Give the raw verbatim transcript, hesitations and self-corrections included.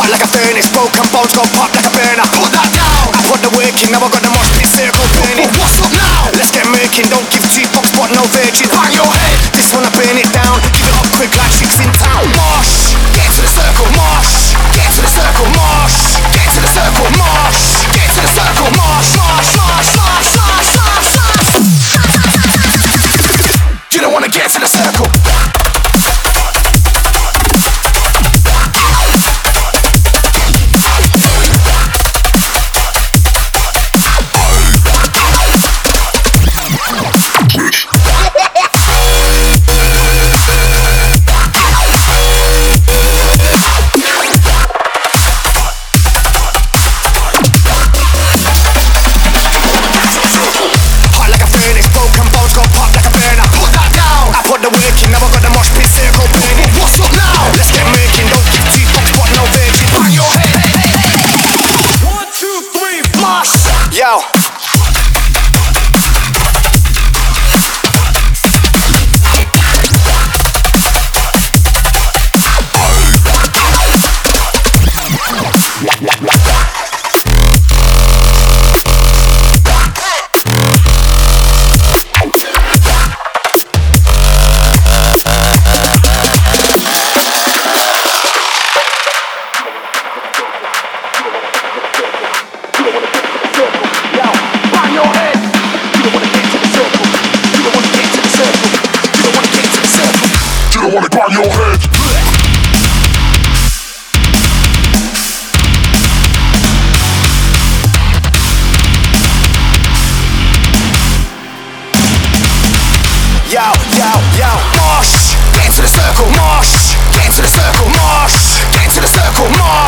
Hot like a furnace, broken bones go pop like a burner. Put that down. I put the work in, now I got the mosh pit circle burning. What's up now? Let's get murking, don't give two fucks but no virgin. Bang your head. This one I burn it down. Keep it up quick like chicks in town. Mosh, get to the circle. Mosh, get to the circle. Mosh, get to the circle. Mosh, get to the circle. Mosh, mosh, mosh, mosh, mosh, mosh, mosh. You don't wanna get to the circle. Yo. Wanna grab your head. Yo, yo, yo, mosh, get into the circle, mosh, get into the circle, mosh, get into the circle, mosh.